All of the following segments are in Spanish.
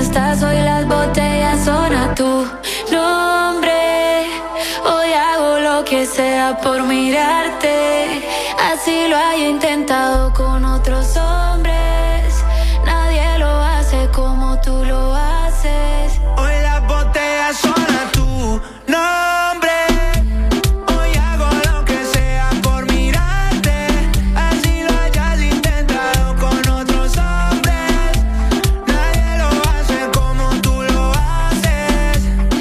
estás, hoy las botellas son a tu nombre. Hoy hago lo que sea por mirarte. Así lo haya intentado con otros hombres. Nadie lo hace como tú lo haces. Hoy las botellas son a tu nombre. Hoy hago lo que sea por mirarte. Así lo hayas intentado con otros hombres. Nadie lo hace como tú lo haces.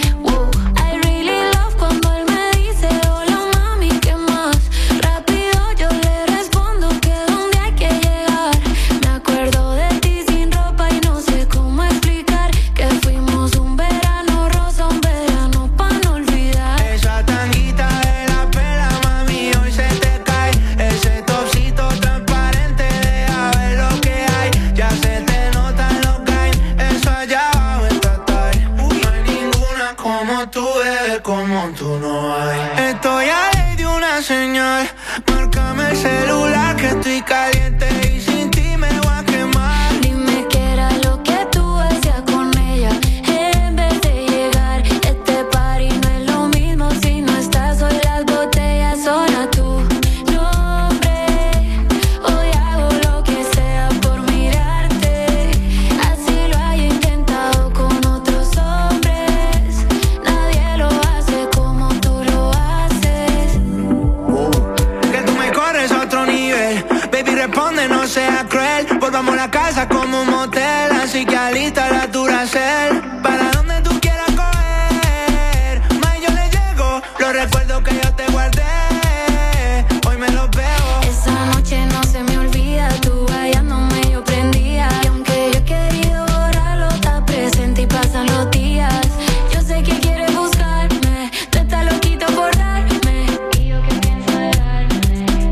I really love cuando él me dice hola mami, ¿qué más? Rápido yo le respondo que dónde hay que llegar. Me acuerdo de ti sin ropa y no sé cómo explicar que fuimos un verano rosa, un verano pa' no olvidar. Esa tanguita de la pela, mami, hoy se te cae. Ese topsito transparente, deja ver lo que hay. Ya se te notan los gains, eso allá abajo está tight. No hay ninguna como tú, bebé, como tú no hay. Estoy a ley de una señal, márcame el celular que estoy caliente y sin ti me voy a quemar. Dime qué era lo que tú hacías con ella en vez de llegar. Este party no es lo mismo si no estás, hoy las botellas son a tu nombre. Hoy hago lo que sea por mirarte. Así lo haya intentado con otros hombres. Nadie lo hace como tú lo haces. Que tú me corres a otro nivel. Baby, responde, no seas cruel. Volvamos a la casa como un motel. Así que alista la Duracell. Para donde tú quieras coger. Más yo le llego. Los recuerdos que yo te guardé. Hoy me los veo. Esa noche no se me olvida, tú hallándome yo prendía. Y aunque yo he querido borrarlo, está presente y pasan los días. Yo sé que quieres buscarme, tú estás loquito por darme. Y yo que pienso darme.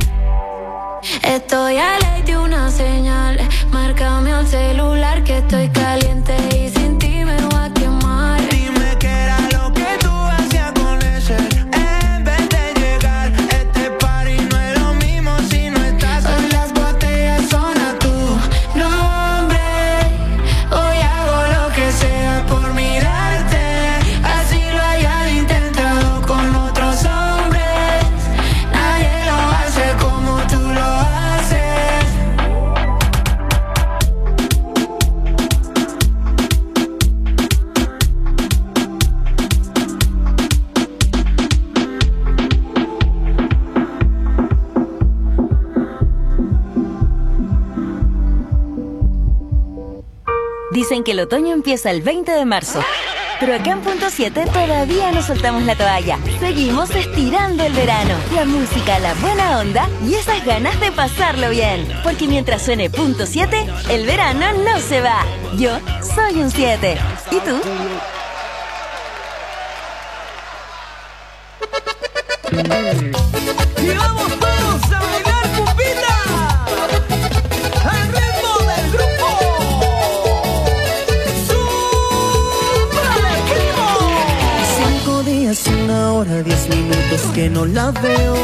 Estoy a ley de una señal, márcame al celular que estoy caliente y sin ti me voy a quemar. Dime qué era lo que tú hacías con ese en vez de llegar. Este party no es lo mismo si no estás. Hoy las botellas son a tu nombre. Hoy hago lo que sea por mirarte. Así lo hayan intentado con otros hombres. Nadie lo hace como tú lo haces. Dicen que el otoño empieza el 20 de marzo. Pero acá en Punto 7 todavía no soltamos la toalla. Seguimos estirando el verano. La música, la buena onda y esas ganas de pasarlo bien. Porque mientras suene Punto 7, el verano no se va. Yo soy un 7. ¿Y tú? Y vamos todos a bailar, pupita, al ritmo del grupo Supramercado. 5 días, 1 hora, 10 minutos que no la veo.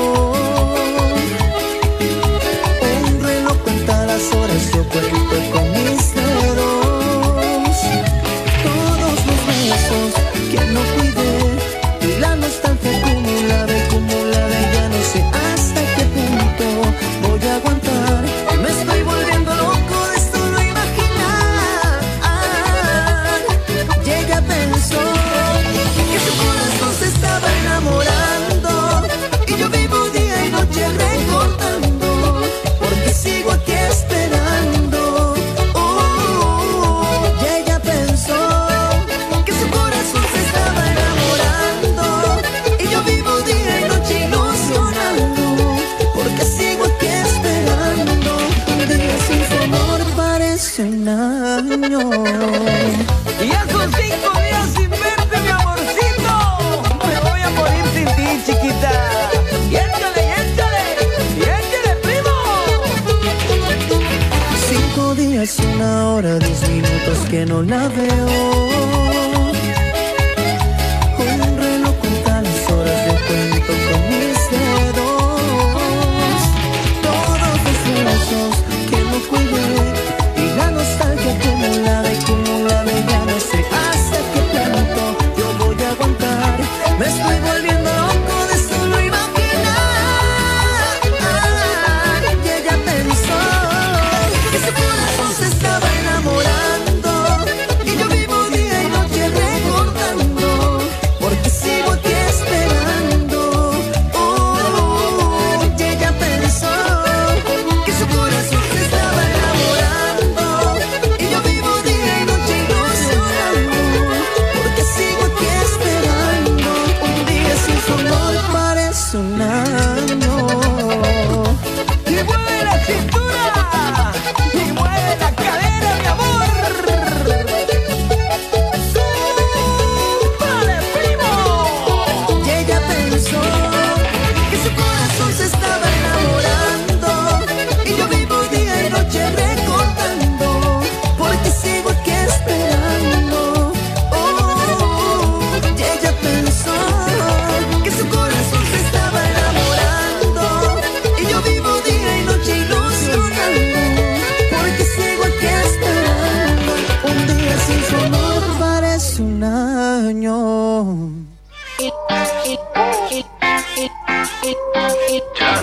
Un reloj cuenta las horas, yo cuento con mis dedos. Todos los besos que no cuidé y la nostalgia acumulada, ya no sé hasta qué punto voy a aguantar. Me estoy volviendo loco de solo imaginar. Y ella pensó que su corazón se estaba enamorando y yo vivo día y noche recordando, porque sigo aquí esperando. Y ella pensó que su corazón se estaba enamorando y yo vivo día y noche ilusionando, porque sigo aquí esperando. Un día sin tu amor parece un año. Y ya son 5 días sin verte, mi amorcito. Me voy a morir sin ti, chiquita. Y échale, primo. 5 días, 1 hora, 10 minutos que no la veo. Un reloj cuenta las horas, yo cuento con mis dedos. Todos los besos que no cuidé y la nostalgia acumulada, ya no sé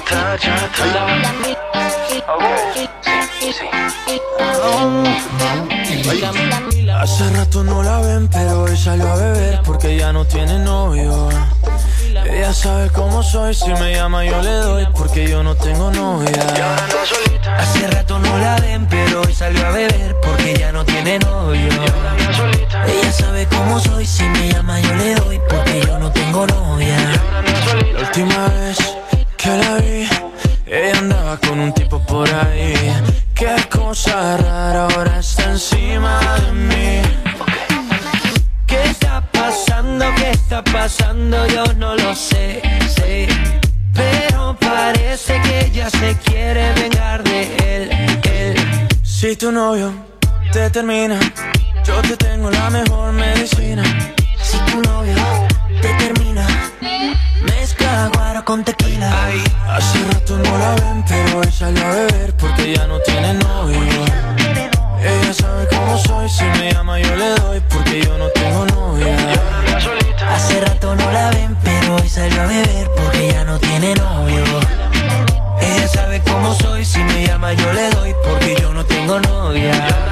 Hace rato no la ven, pero hoy salió a beber porque ya no tiene novio. Ella sabe cómo soy, si me llama yo le doy porque yo no tengo novia. Hace rato no la ven, pero hoy salió a beber porque ya no tiene novio. Ella sabe cómo soy, si me llama yo le doy porque yo no tengo novia. La última vez que la vi, ella andaba con un tipo por ahí. Qué cosa rara, ahora está encima de mí. ¿Qué está pasando? ¿Qué está pasando? Yo no lo sé, sé. Pero parece que ella se quiere vengar de él. Si tu novio te termina, yo te tengo la mejor medicina. Si tu novio te termina, mezcla guaro con tequila. Ay, hace rato no la ven, pero hoy salió a beber porque ya no tiene novio. Ella sabe cómo soy, si me llama yo le doy porque yo no tengo novia. Hace rato no la ven, pero hoy salió a beber porque ya no tiene novio. Ella sabe cómo soy, si me llama yo le doy porque yo no tengo novia.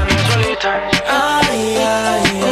Ay, ay,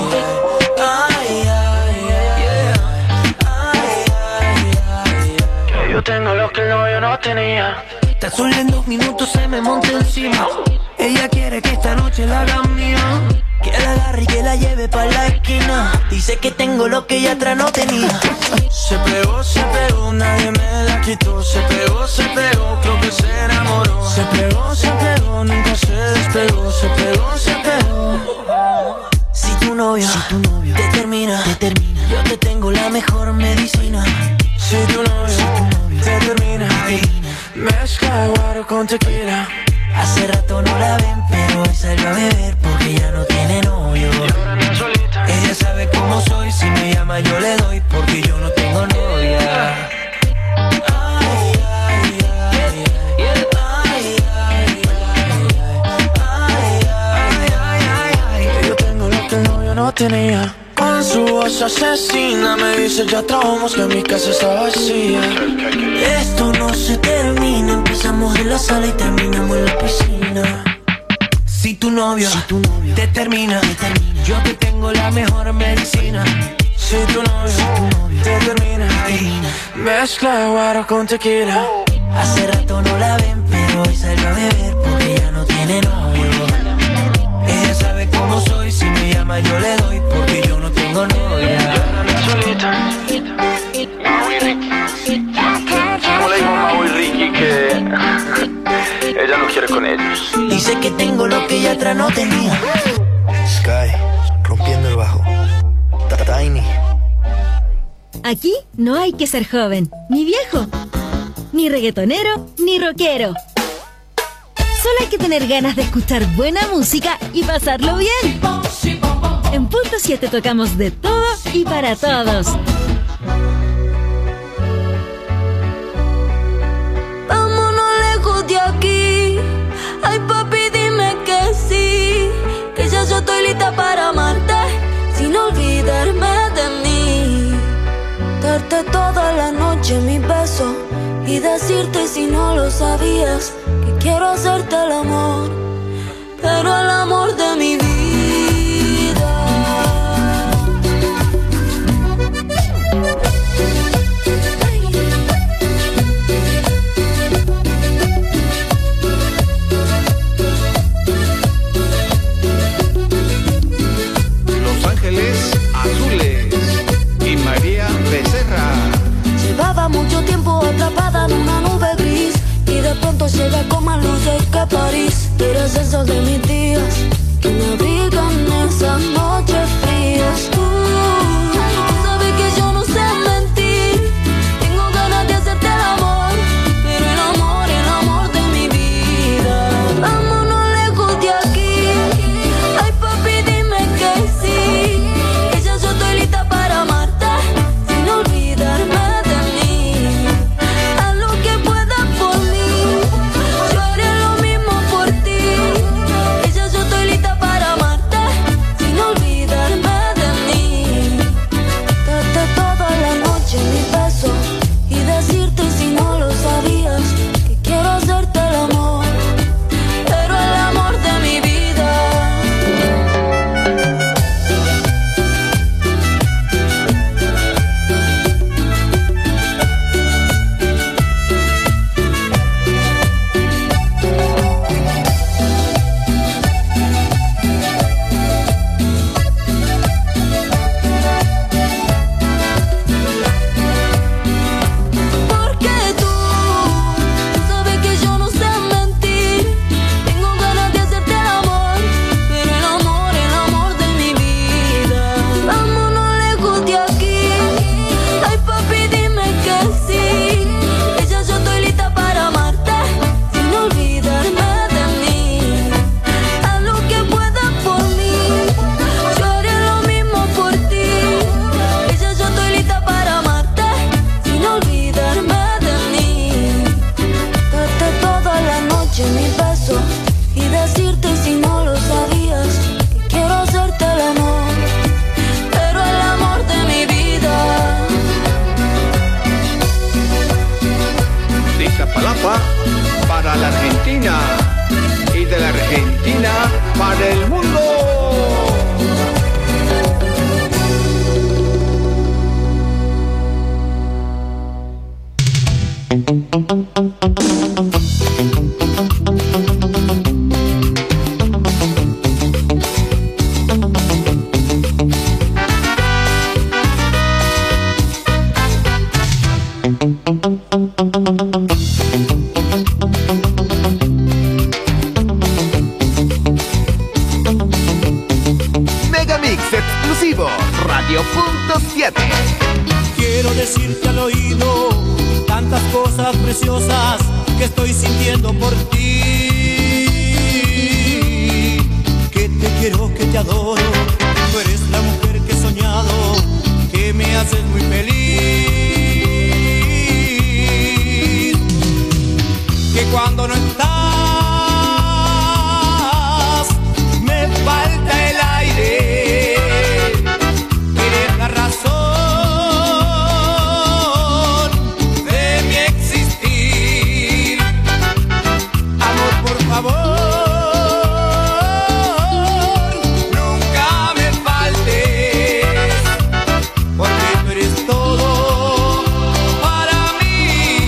ay. Que yo tengo lo que el novio no tenía. Tan solo en 2 minutos se me monta encima. Ella quiere que esta noche la haga mía, que la agarre y que la lleve pa' la esquina. Dice que tengo lo que ella atrás no tenía. Se pegó, nadie me la quitó. Se pegó, creo que se enamoró. Se pegó, nunca se despegó. Se pegó. Si tu novio te termina, yo te tengo la mejor medicina. Si tu novio te termina, mezcla guaro con tequila. Hace rato no la ven, pero hoy salió a beber porque ya no tiene novio. Ella sabe cómo soy, si me llama yo le doy porque yo no tengo novia. Ay, ay, ay, ay. Yo tengo lo que el novio no tenía. Con su voz asesina me dice ya trabamos que mi casa está vacía. Esto no se termina, empezamos en la sala y terminamos en la piscina. Si tu novio te termina, yo te tengo la mejor medicina. Si tu novio te termina, mezcla guaro con tequila. Hace rato no la ven, pero hoy salió a beber porque ya no tiene novio. Ella sabe cómo soy, si me llama yo le doy porque yo no tengo novia. ¿Cómo le digo a Mau y Ricky que ella no quiere con ellos? Dice que tengo lo que ella atrás no tenía. Sky, rompiendo el bajo. Tiny. Aquí no hay que ser joven, ni viejo, ni reggaetonero, ni rockero. Solo hay que tener ganas de escuchar buena música y pasarlo bien. En Punto 7 tocamos de todo y para todos. Vámonos lejos de aquí. Ay, papi, dime que sí, que ya yo estoy lista para amarte, sin olvidarme de mí. Darte toda la noche mi beso y decirte, si no lo sabías, que quiero hacerte el amor, pero el amor de mi vida. Los Ángeles Azules y María Becerra. Llevaba mucho tiempo atrapada en una nube gris y de pronto llega con más luces que París. Eres el sol de mis días que me abrigan esas noches frías. Tú sabes que yo no sé mentir, tengo ganas de hacerte el amor, pero el amor de mi vida. Vámonos lejos de aquí. Ay, papi, dime que sí, que ya yo estoy lista para amarte, sin olvidarme de mí. Haz lo que puedas por mí, yo haré lo mismo por ti. para el mundo. Megamix exclusivo, Radio.7. Quiero decirte al oído tantas cosas preciosas que estoy sintiendo por ti. Que te quiero, que te adoro. Tú eres la mujer que he soñado, que me haces muy feliz. Que cuando no estás me falta el aire. Eres la razón de mi existir. Amor, por favor, nunca me faltes, porque tú eres todo para mí.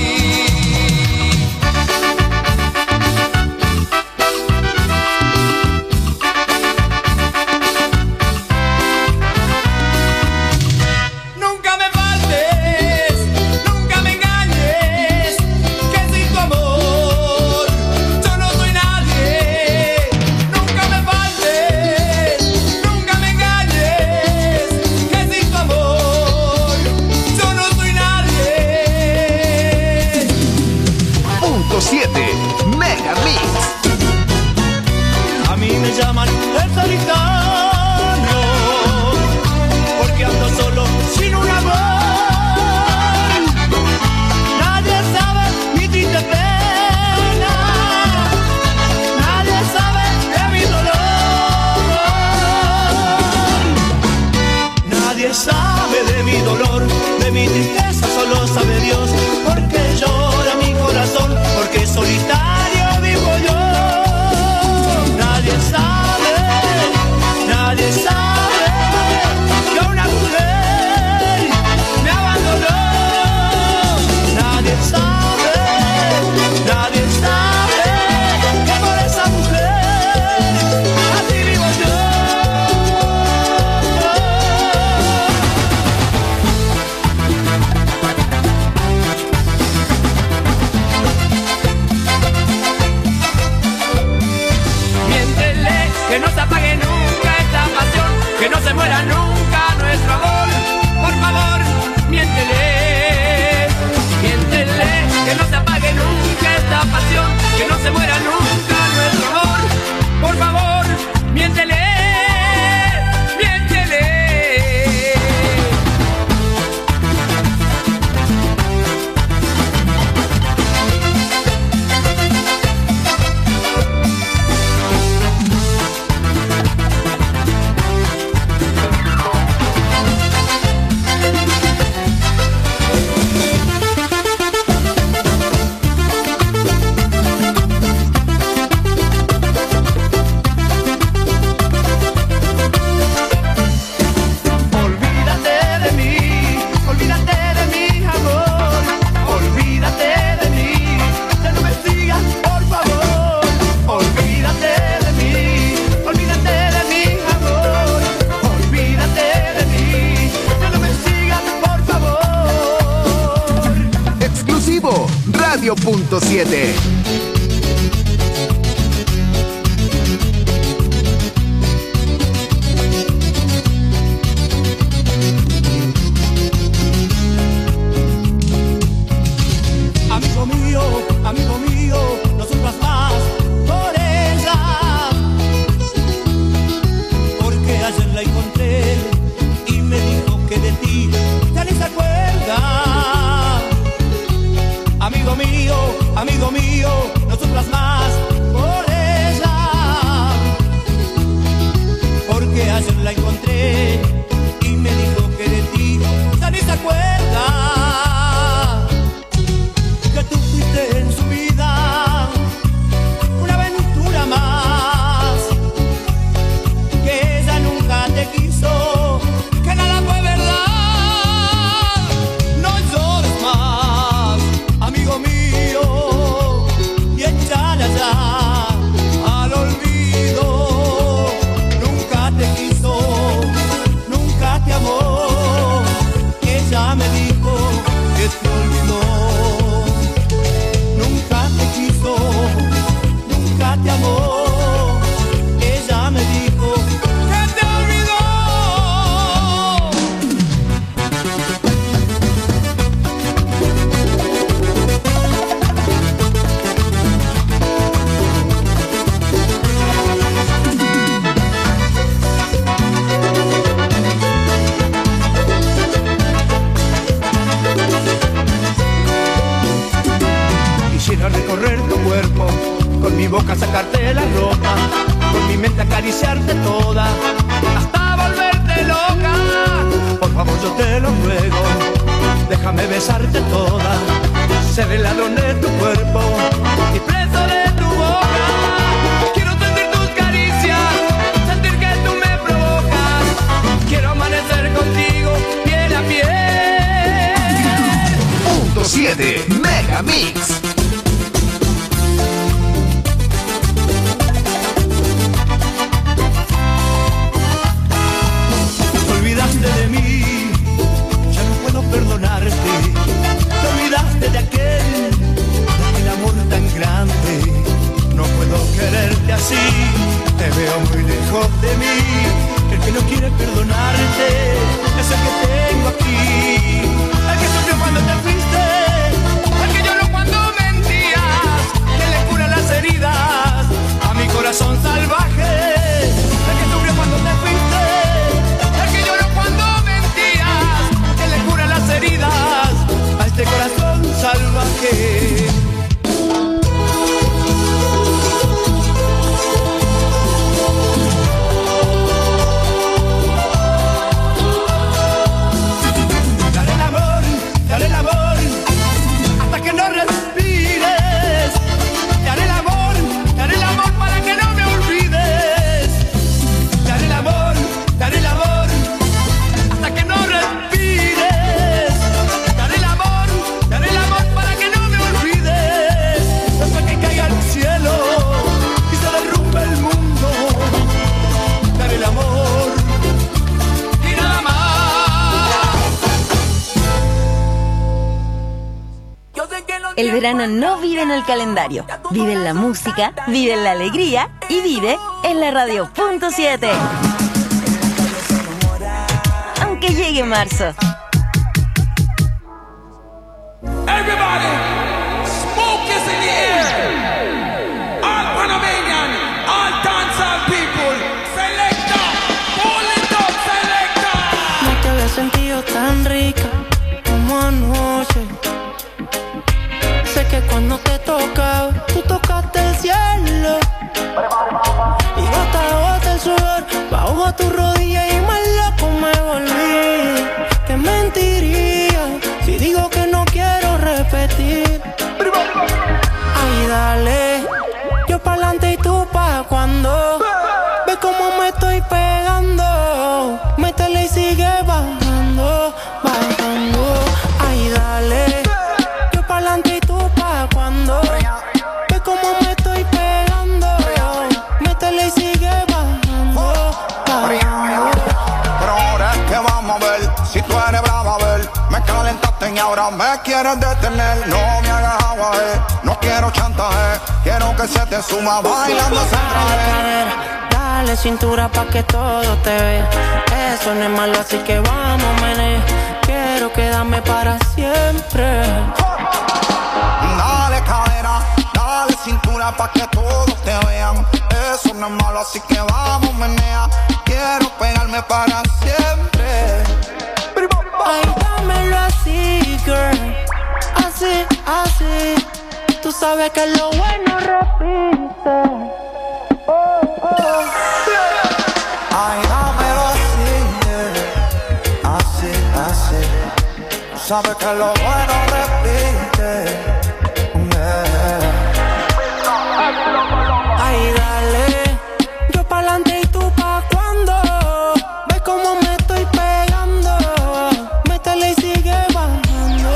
Nunca me faltes, nunca me engañes, que sin tu amor yo no soy nadie. Nunca me faltes, nunca me engañes, que sin tu amor yo no soy nadie. Punto 7, Megamix. A mí me llaman el solitario, porque ando solo sin un amor. Nadie sabe mi triste pena, nadie sabe de mi dolor. Nadie sabe de mi dolor, de mi tristeza, solo sabe Dios. Porque llora mi corazón, porque solitario vivo yo. Nadie sabe que una mujer me abandonó. Nadie sabe que por esa mujer así vivo yo. Miéntele, que no se apague nunca esta pasión, que no se muera nunca nuestro amor. Por favor, miéntele, que no se apague nunca esta pasión, que no se muera nunca nuestro amor. Por favor, miéntele. Radio.7. Amigo mío, no sufras más por ella, porque ayer la encontré y me dijo que de ti ya ni se acuerda. Amigo mío, besarte toda, hasta volverte loca. Por favor yo te lo ruego, déjame besarte toda. Ser el ladrón de tu cuerpo y preso de tu boca. Quiero sentir tus caricias, sentir que tú me provocas. Quiero amanecer contigo piel a piel. .7 Mega Mix. Te olvidaste de mí, ya no puedo perdonarte. Te olvidaste de aquel amor tan grande. No puedo quererte así, te veo muy lejos de mí. El que no quiere perdonarte es el que tengo aquí. El que sufrió cuando te fuiste, el que lloró cuando mentías, que le cura las heridas a mi corazón salvaje. El que sufrió cuando te fuiste, el que lloró cuando mentías, que le cura las heridas a este corazón salvaje. Dale el amor, hasta que no respires. Dale el amor para que no me olvides. Dale el amor, hasta que no respires. Dale el amor para que no me olvides. Hasta que caiga el cielo y se derrumbe el mundo. Dale el amor y nada más. El verano no vive en el calendario, vive en la música, vive en la alegría y vive en la radio .7. Aunque llegue marzo. Everybody, smoke is in the air. All Panamanian, all dancehall people, selecta, pull it up, selecta. No te había sentido tan rica como anoche. Sé que cuando te tocaba, tú tocaste el cielo. Y gota a gota el sudor bajo a tu rodilla y más loco me volví. Te mentiría si digo que no quiero repetir. Ay, dale, yo pa'lante y tú pa' cuando. Ve cómo me estoy pegando. Métele y sigue bajando, bajando. Ay, dale, yo pa'lante y tú pa' cuando. Ve cómo me estoy pegando. Métele y sigue bajando, bajando. Pero ahora es que vamos a ver si tú eres brava, a ver. Me calentaste y ahora me quieres detener. No me hagas agua, no quiero chantaje. Quiero que se te suma bailando ese traje. Dale cintura pa' que todo te vea. Eso no es malo, así que vamos, menea. Quiero quedarme para siempre. Dale cadera, dale cintura pa' que todos te vean. Eso no es malo, así que vamos, menea. Quiero pegarme para siempre. Ay, dámelo así, girl. Así, así. Tú sabes que lo bueno repite. Ay, dámelo así, así. Tú sabes que lo bueno repite. Ay, dale, yo pa'lante y tú pa' cuando. Ve cómo me estoy pegando. Métele y sigue bajando.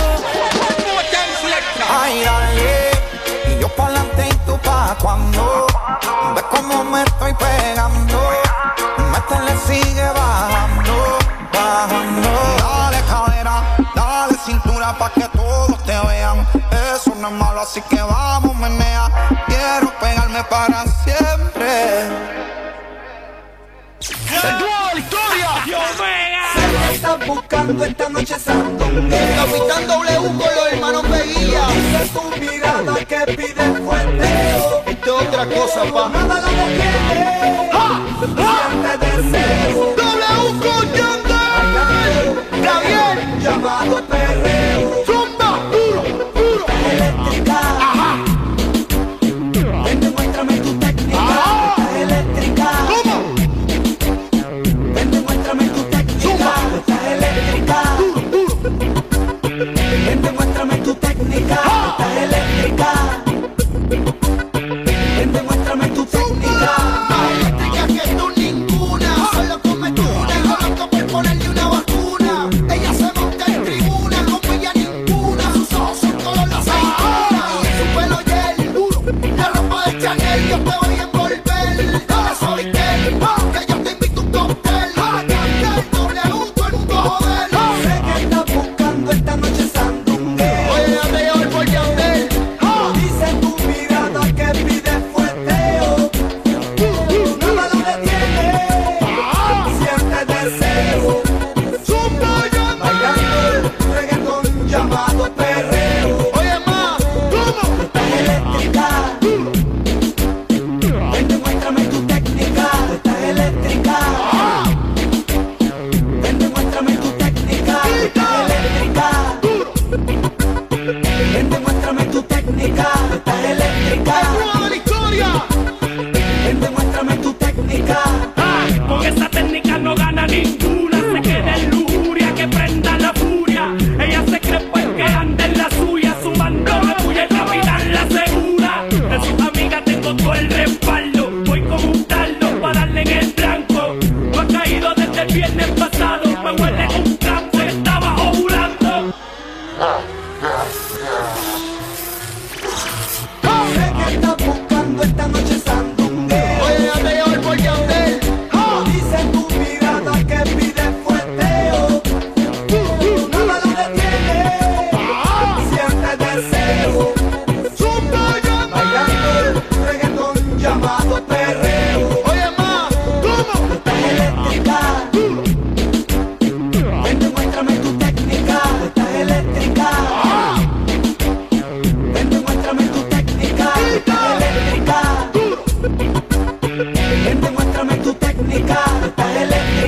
Ay, dale, y yo pa'lante y tú pa' cuando. Ve cómo me estoy pegando. Métele, sigue bajando, bajando. Dale cadera, dale cintura pa' que todos te vean. Eso no es malo, así que vamos, menea. Quiero pegarme para siempre. Victoria, Se la están buscando esta noche sandungueo. Capitán W con los hermanos Veguía. Dice tu mirada que pide fueteo. Esto es otra cosa, pa. Nada la detiene. Siente deseo. W con Yandel. Gabriel. Llamado perreo. Zumba, duro, duro. Eléctrica. Ajá. Ven, demuéstrame tu técnica. Eléctrica. ¿Cómo?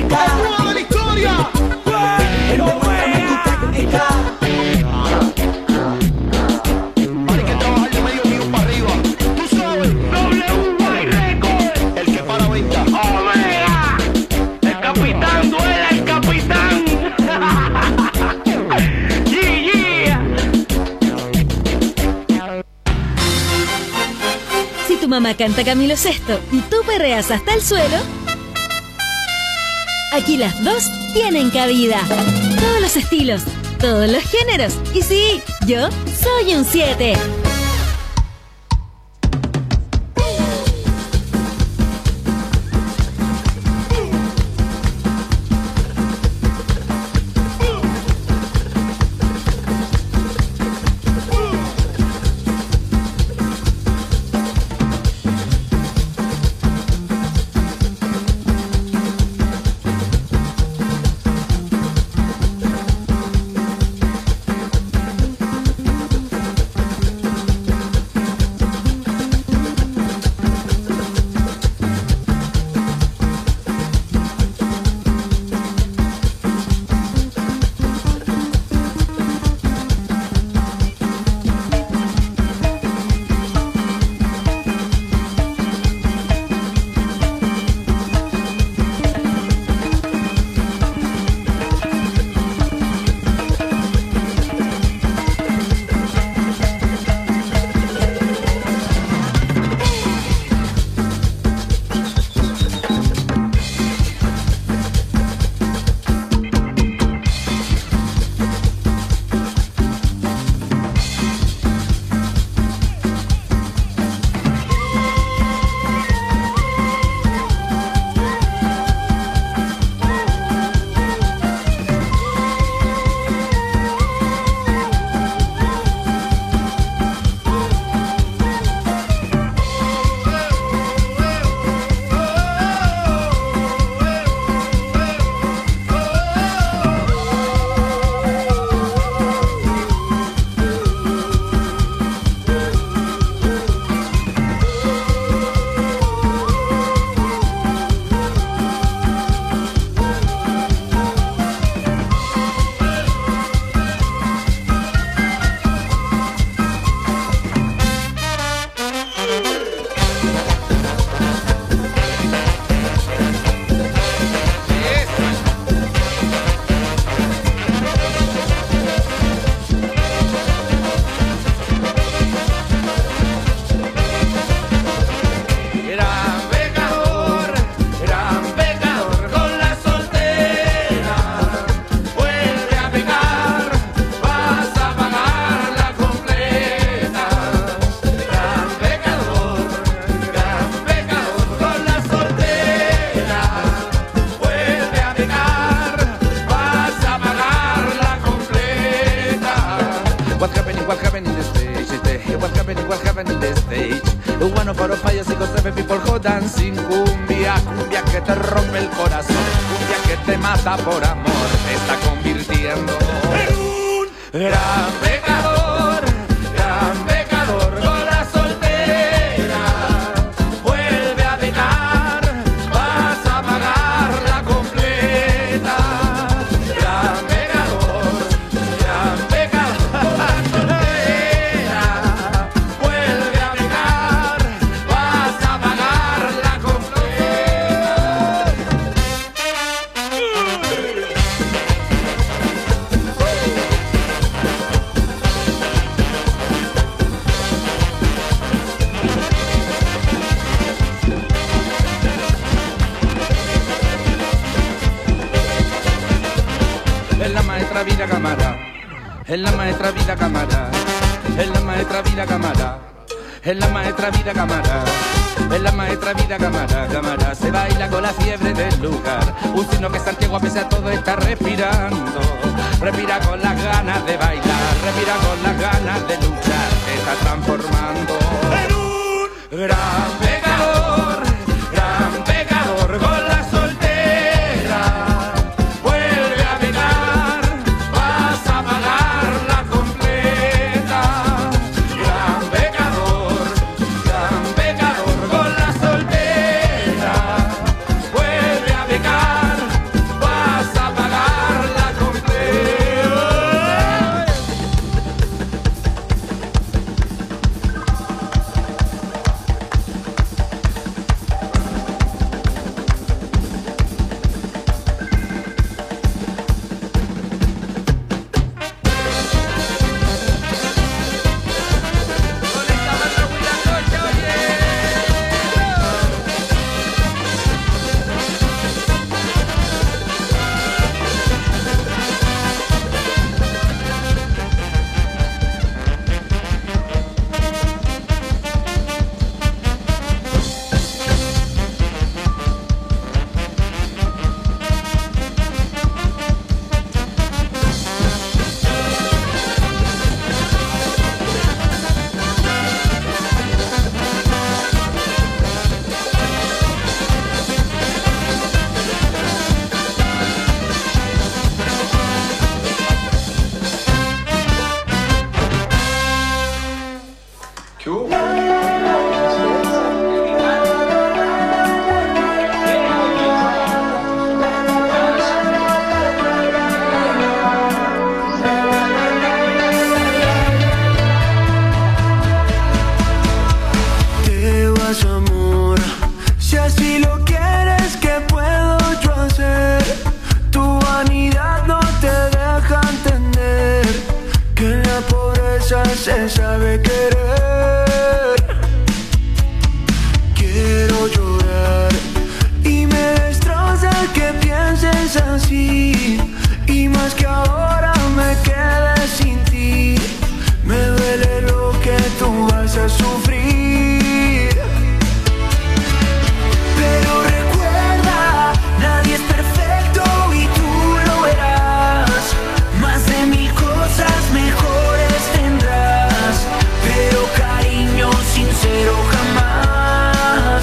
técnica. ¡El nuevo de la historia! Ven, demuéstrame tu técnica. Hay que trabajar de medio mío para arriba. Tú sabes, WY Record, el que para venta. ¡Omega! El capitán duela, el capitán. Yeah. Si tu mamá canta Camilo VI y tú perreas hasta el suelo, aquí las dos tienen cabida. Todos los estilos, todos los géneros. Y sí, yo soy un 7. dancing, cumbia, cumbia que te rompe el corazón, cumbia que te mata por amor, te está convirtiendo en un gran pecador, con la soltera, vuelve a pecar, vas a pagarla completa, gran pecador, la soltera, vuelve a pecar, vas a pagarla Es la maestra vida cámara, es la maestra vida cámara, es la maestra vida cámara, es la maestra vida cámara, es la maestra vida cámara, cámara. Se baila con la fiebre del lugar, un signo que Santiago a pesar de todo está respirando. Respira con las ganas de bailar, respira con las ganas de luchar, se está transformando en un gran pecador con la soltera. Vuelve a pecar, vas a pagarla completa. Gran pecador con la soltera. Vuelve a pecar, pienses así, y más que ahora me quedé sin ti. Me duele lo que tú vas a sufrir. Pero recuerda, nadie es perfecto y tú lo verás. Más de 1000 cosas mejores tendrás, pero cariño sincero jamás.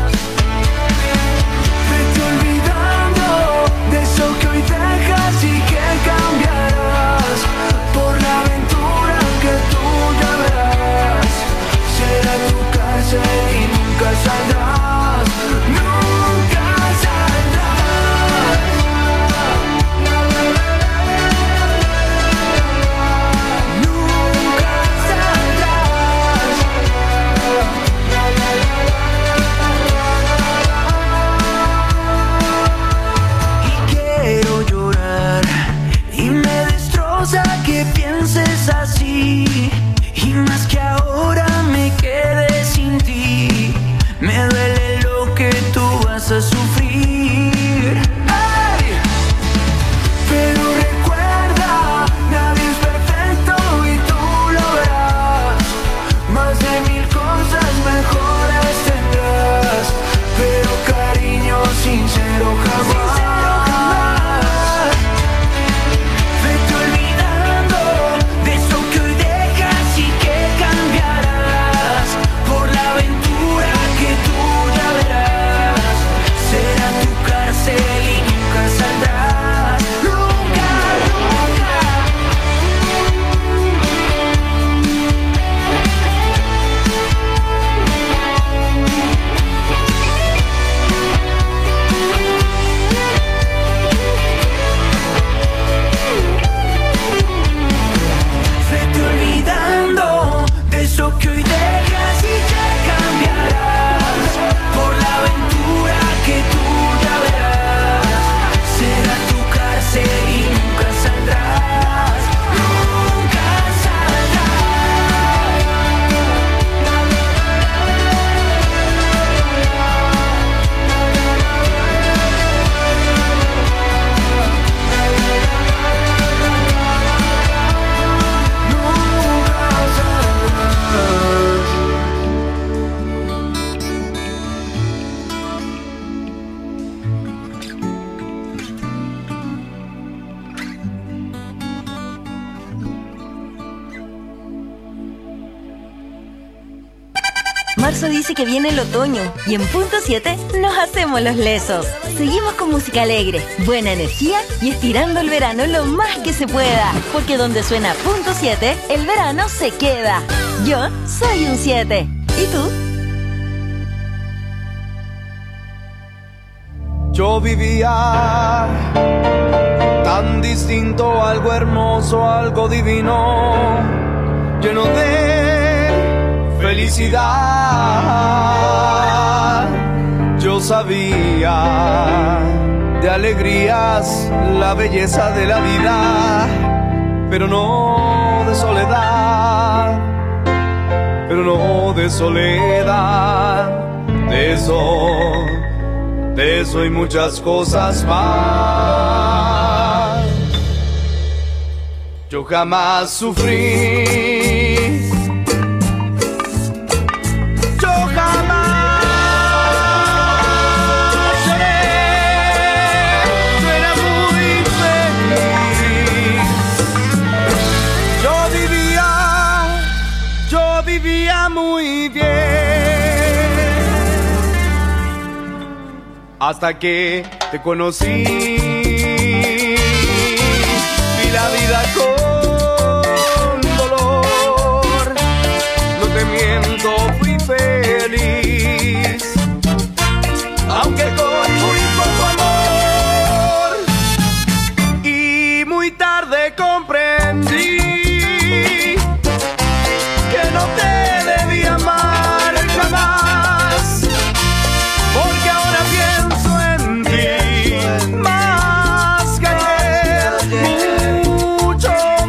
Vete olvidando de eso que hoy dejas y que cambiarás por la aventura que tú ya verás. Será tu cárcel y nunca saldrás. Nunca saldrás. Nunca saldrás. Y quiero llorar y me destroza que pienses así, y más que ahora me quedé sin ti. Me duele lo que tú vas a sufrir. ¡Ay! Pero recuerda, nadie es perfecto y tú lo verás. Más de 1000 cosas mejores tendrás, pero cariño sincero jamás. Vete olvidando de eso que hoy dejas y que cambiarás por la aventura que tú ya verás. Será tu cárcel y nunca saldrás. Nunca, nunca. Vete olvidando de eso que hoy dejas y que cambiarás por la aventura que tú ya verás. Será tu cárcel y nunca saldrás. Nunca Marzo dice que viene el otoño y en punto 7 nos hacemos los lesos. Seguimos con música alegre, buena energía y estirando el verano lo más que se pueda. Porque donde suena punto 7, el verano se queda. Yo soy un 7. ¿Y tú? Yo vivía tan distinto, algo hermoso, algo divino, lleno de felicidad. Yo sabía de alegrías la belleza de la vida, pero no de soledad, pero no de soledad. De eso y muchas cosas más. Yo jamás sufrí, yo jamás lloré, yo era muy feliz. Yo vivía muy bien, hasta que te conocí y la vida con dolor. No te miento, fui feliz, aunque con muy poco amor. Y muy tarde comprendí que no te debí amar jamás, porque ahora pienso en ti más que ayer, mucho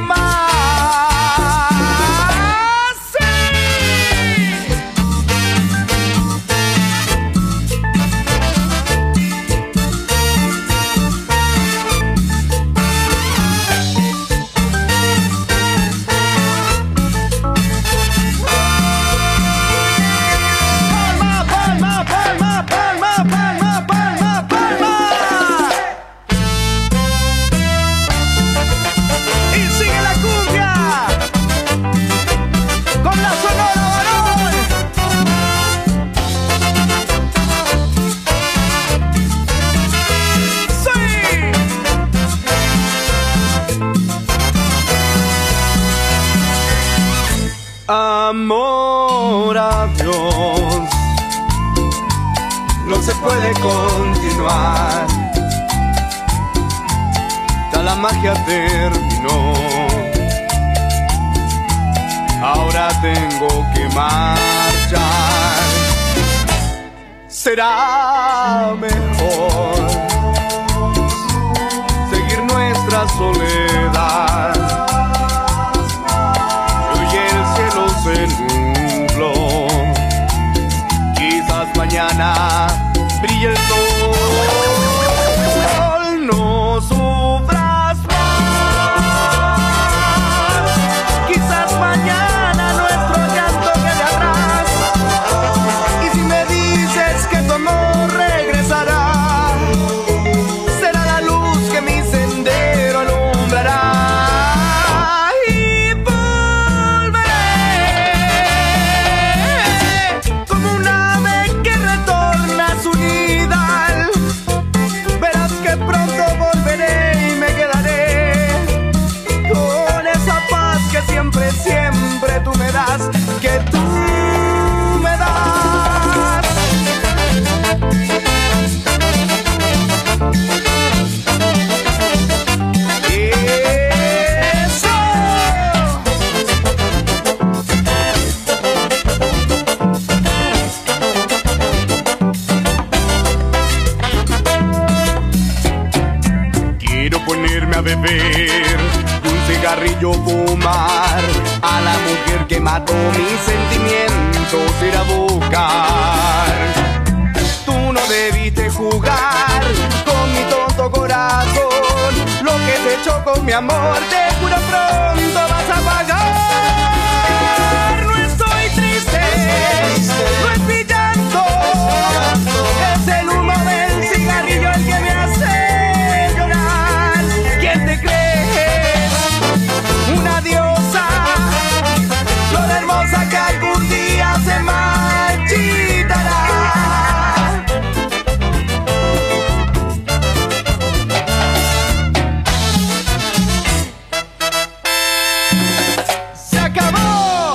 puede continuar. Ya la magia terminó, ahora tengo que marchar. Será mejor seguir nuestra soledad. Hoy el cielo se nubló, quizás mañana brille el sol. No sufras más, quizás mañana nuestro llanto quede atrás. Y si me dices que tu amor regresará, será la luz que mi sendero alumbrará. Y volveré como un ave que retorna a su nidal. Verás que pronto volveré y me quedaré con esa paz que siempre, siempre tú me das, que tú me das. ¡Eso! Quiero ponerme a beber y un cigarrillo fumar, a la mujer que mató mis sentimientos ir a buscar. Tú no debiste jugar con mi tonto corazón, lo que te echó con mi amor te juro pronto vas a pagar. No estoy triste, no es mi llanto, es el humo del cigarrillo el que me hace llorar. ¿Quién te crees? Una diosa, flor hermosa que algún día se marchitará. ¡Se acabó!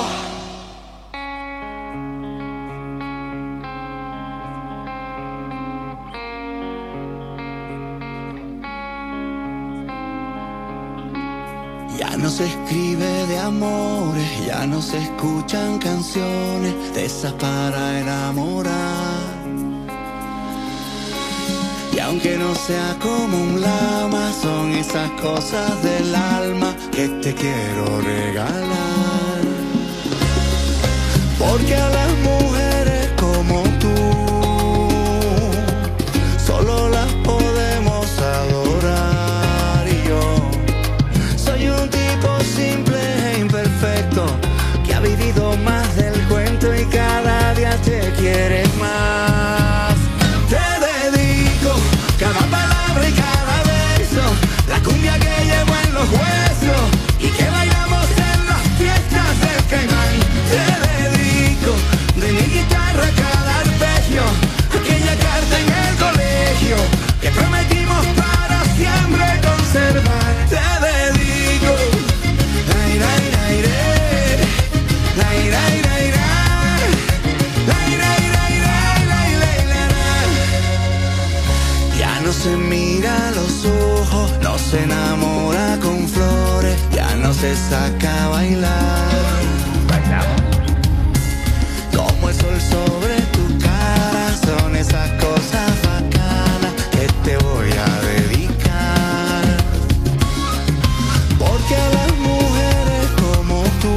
Ya no se escribe de amores, ya no se escuchan canciones de esas para enamorar. Y aunque no sea como un lama, son esas cosas del alma que te quiero regalar. Porque a las mujeres como tú solo las podemos adorar. Y yo soy un tipo simple e imperfecto que ha vivido más del cuento y cada día te quiere más. Te dedico cada palabra y cada beso, la cumbia que llevo en los huesos y que bailamos en las fiestas del Caimán. Te dedico de mi guitarra cada arpegio, aquella carta en el colegio que prometimos para siempre conservar. Te dedico ay, ay, ay, ay, ay, ay, ay, ya no se mira a los ojos, no se enamora con flores, ya no se saca a bailar. Bailamos como el sol sobre tu cara, son esas cosas bacanas que te voy a dedicar. Porque a las mujeres como tú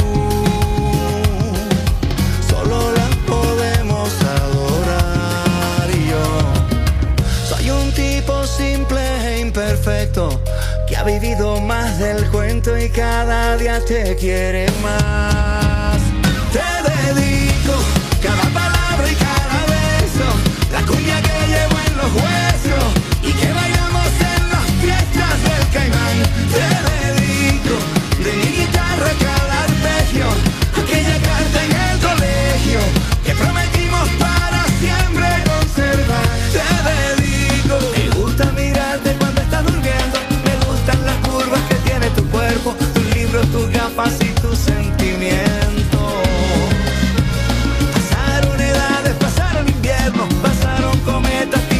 solo las podemos adorar. Y yo soy un tipo simple e imperfecto que ha vivido más del cuento y cada día te quiere más. Te dedico cada palabra y cada beso, la cumbia que llevo en los huesos y que bailamos en las fiestas del Caimán. Te dedico de mi guitarra cada arpegio, aquella carta en el colegio que prometimos para siempre conservar. Te dedico. Me gusta mirarte cuando estás durmiendo, me gustan las curvas que tiene tu cuerpo, tus libros, tus gafas y tus sentimientos. Pasaron edades, pasaron inviernos, pasaron cometas.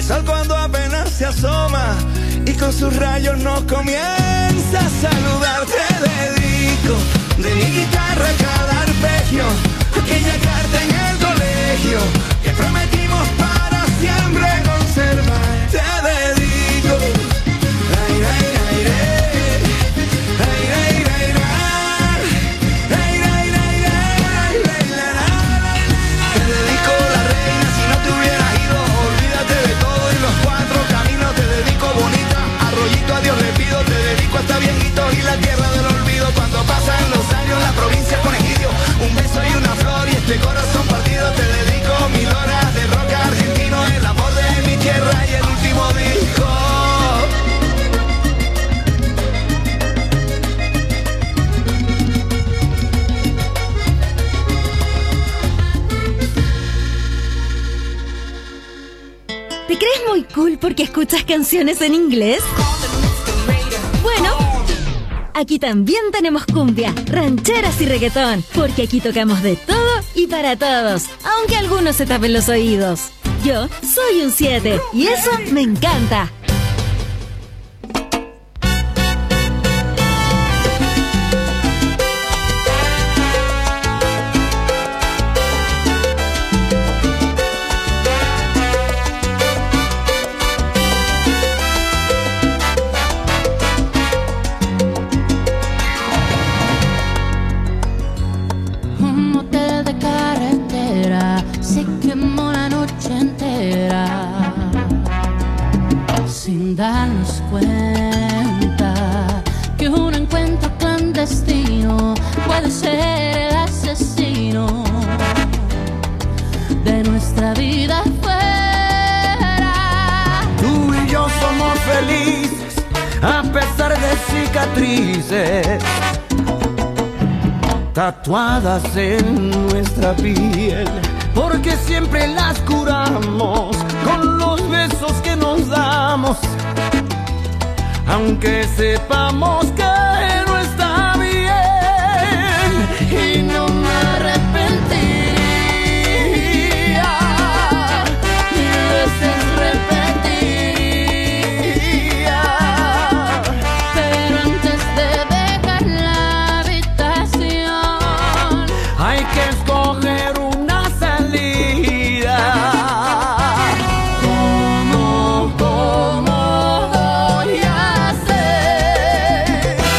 sol cuando apenas se asoma y con sus rayos nos comienza a saludar. Te dedico de mi guitarra cada arpegio aquella carta en el colegio que prometimos para siempre conservar. Te dedico ay, ay, ay, ay, ay, ay, ay, ay, ay, ay, te dedico la reina si no te hubieras ido. Olvídate de todo y los cuatro caminos. Te dedico bonita, arroyito a Dios le pido. Te dedico hasta viejitos y la tierra del olvido. Cuando pasan los años la provincia con egidio. Un beso y una flor y este corazón partido. Te dedico 1000 horas de rock argentino. El amor de mi tierra y el último disco. ¿Te crees muy cool porque escuchas canciones en inglés? Bueno, aquí también tenemos cumbia, rancheras y reggaetón, porque aquí tocamos de todo y para todos, aunque algunos se tapen los oídos. Yo soy un 7 y eso me encanta. Un motel de carretera se quemó la noche entera sin darnos cuenta que un encuentro clandestino puede ser el asesino de nuestra vida fuera. Tú y yo somos felices a pesar de cicatrices tatuadas en nuestra piel, porque siempre las curamos con los besos que nos damos, aunque sepamos que no está bien. Y no me arrepentiría, 1000 veces repetiría, Pero antes de dejar la habitación hay que escoger una salida. ¿Cómo voy a hacer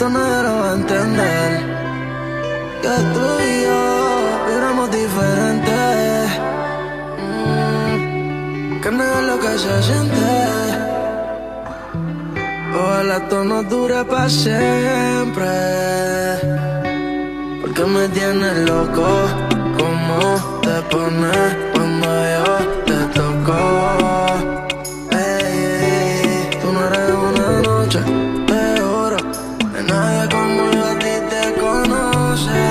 pero nadie lo va a entender. Que tú y yo vibramos diferentes. Que negar lo que se siente. Ojalá esto no dure para siempre. Porque me tienes loco. ¿Cómo te pones cuando yo te toco? Tú no eres una noche de oro. De nadie como yo a ti te conoce.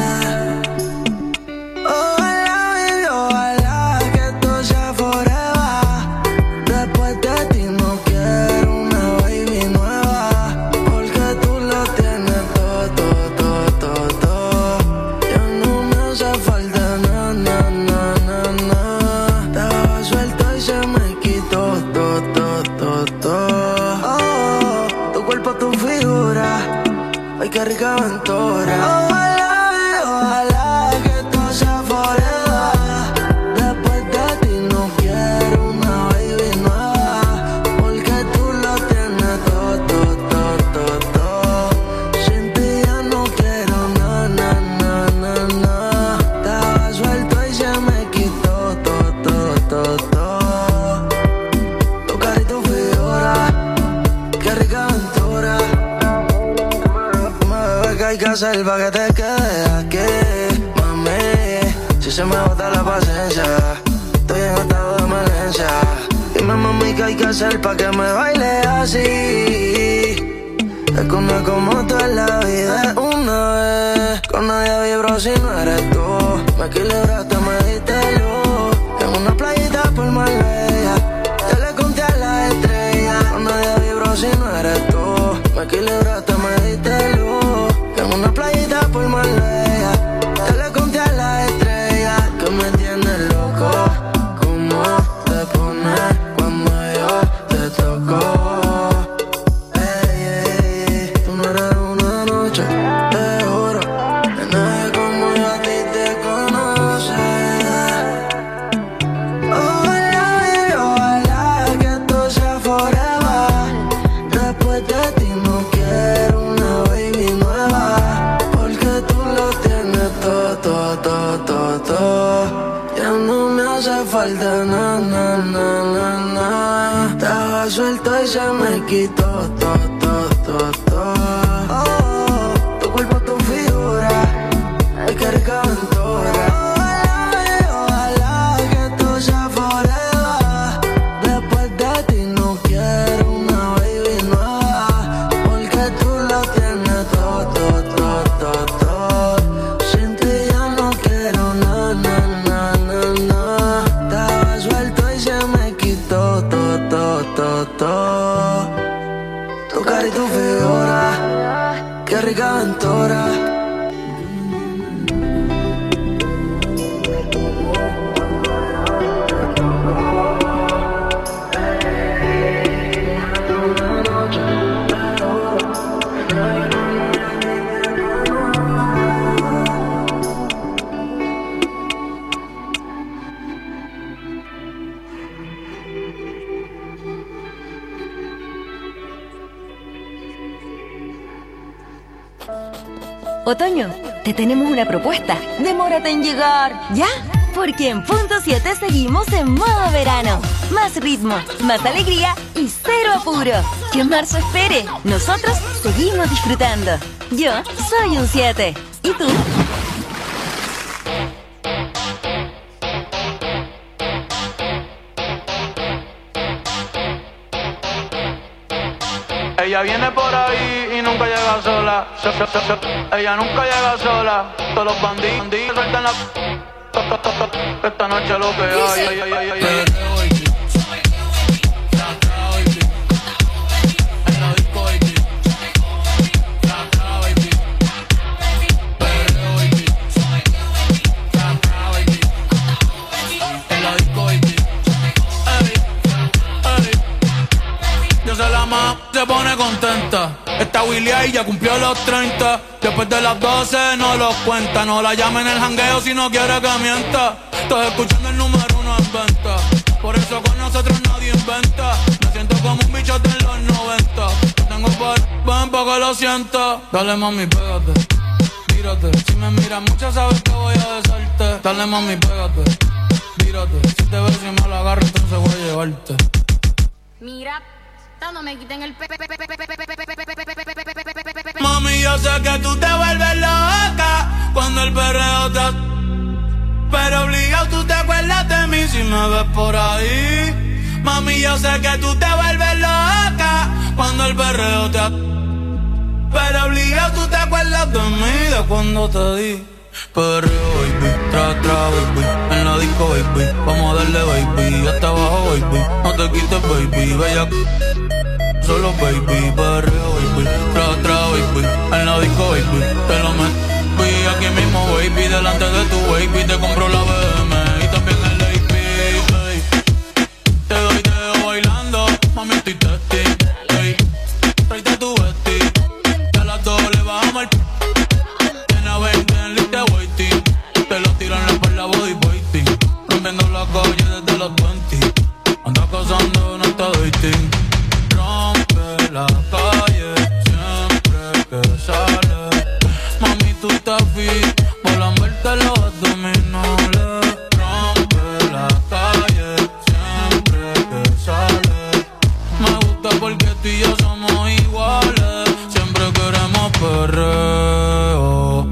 Ojalá, baby, ojalá que esto sea forever. Después de ti no quiero una baby nueva. Porque tú lo tienes todo. Ya no me hace falta nada. Estaba suelto y se me quitó todo. Oh, tu cuerpo, tu figura. Ay, qué rica aventura. Ojalá que esto sea forever. Después de ti no quiero una baby nueva. Porque tú lo tienes todo. Sin ti ya no quiero nada. Estaba suelto y se me quitó todo. Tu cara y tu figura. Qué rica aventura. ¿Qué hay que hacer pa' que te quedes aquí, mami? Si se me bota la paciencia, estoy en estado de emergencia. Dime, mami, ¿qué hay que hacer pa' que me baile así? Es que una como tú en la vida es una vez. Con nadie vibro si no eres tú. Me equilibraste, me diste luz. En una playita por Marbella, te le conté a las estrellas. Con nadie vibro si no eres tú. Me equilibraste, me diste luz. En una playita por Marbella, te le conté a las estrellas. Que me tienes loco. ¿Cómo te pones cuando yo te toco? Tú no eres una noche de oro. De nadie como yo a ti te conoce. Ojalá, baby, ojalá que esto sea forever. Después de ti no quiero una baby nueva. Porque tú lo tienes todo. Ya no me hace falta nada. Estaba suelto y se me quitó todo. Oh, tu cuerpo, tu figura. Ay, qué rica aventura. Ojalá que esto sea forever. Después de ti no quiero una baby nueva. Porque tú lo tienes todo. Sin ti ya no quiero nada. Estaba suelto y se me quitó todo. Tu cara y tu figura. Qué rica aventura. Otoño, te tenemos una propuesta. Demórate en llegar, ¿ya? Porque en Punto 7 seguimos en modo verano. Más ritmo, más alegría y cero apuro. Que marzo espere. Nosotros seguimos disfrutando. Yo soy un 7. ¿Y tú? Ella viene por ahí y nunca llega sola. Ella nunca llega sola. Todos los bandidos sueltan la... Esta noche lo que hay. Se pone contenta. Esta Willy ahí ya cumplió los 30. Después de las 12 no los cuenta. No la llame en el jangueo si no quiere que mienta. Estoy escuchando el número 1 en venta. Por eso con nosotros nadie inventa. Me siento como un bicho de los 90. tengo ven pa' que lo sienta. Dale mami, pégate, tírate. Si me miras mucho sabes que voy a besarte. Dale mami, pégate, tírate. Si te ves y me la agarro entonces voy a llevarte. Mira, no me quiten el Mami, yo sé que tú te vuelves loca cuando el perreo te... Pero obligado tú te acuerdas de mí si me ves por ahí. Mami, yo sé que tú te vuelves loca cuando el perreo te... Pero obligado tú te acuerdas de mí, de cuando te di. Perreo, baby, tra, baby, en la disco, baby, vamos a darle, baby, hasta abajo, baby, no te quites, baby, bella. Solo baby, perreo, baby, tra, baby, en la disco, baby, te lo meto aquí mismo, baby, delante de tu baby, te compro la BM y también el AP, hey. Te doy dedo bailando, mami, estoy testing, hey. Tráete tu vesti, que a las dos le bajamos el nena, ven, liste waiting, te lo tiran en la espalda body waiting, rompiendo la calle desde los 20, anda casando, no está dating. La calle siempre que sale, mami tú estás fit, volan verte los abdominales. Rompe la calle siempre que sale, me gusta porque tú y yo somos iguales, siempre queremos perreo,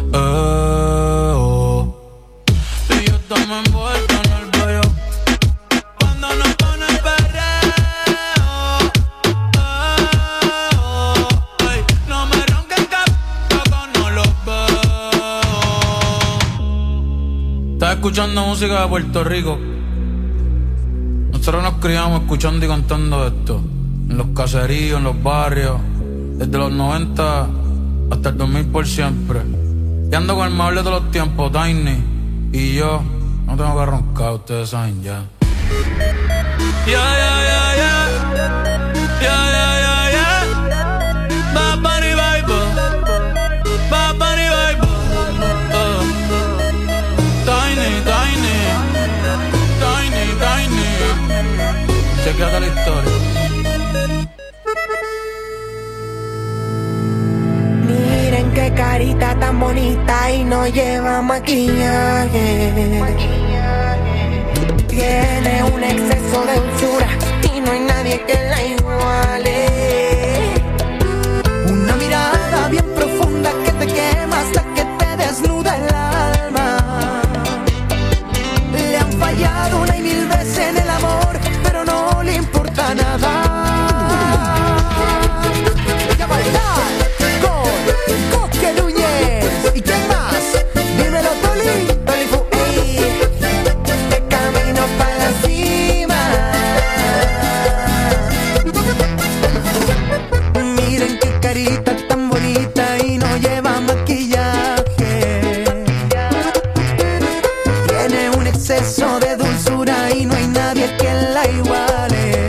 y yo estamos envueltos en el bello. Cuando nos pone el perreo, estás escuchando música de Puerto Rico. Nosotros nos criamos escuchando y cantando esto en los caseríos, en los barrios, desde los 90 hasta el 2000 por siempre. Y ando con el más de todos los tiempos, Tiny. Y yo no tengo que roncar, ustedes saben ya. Bad Bunny vibe, Bad Bunny vibe. Tiny. Chequéate la historia. Miren qué carita tan bonita y no lleva maquillaje. Tiene un exceso de dulzura y no hay nadie que la iguale. Una mirada bien profunda que te quema hasta que te desnuda el alma. Le han fallado una y mil veces en el amor, pero no le importa nada. Voy a bailar con Coque Núñez. ¿Y quién más? Dímelo, Toli Fu, ey. De camino para la cima. Miren qué carita tan bonita y no lleva maquillaje. Tiene un exceso de dulzura y no hay nadie que la iguale.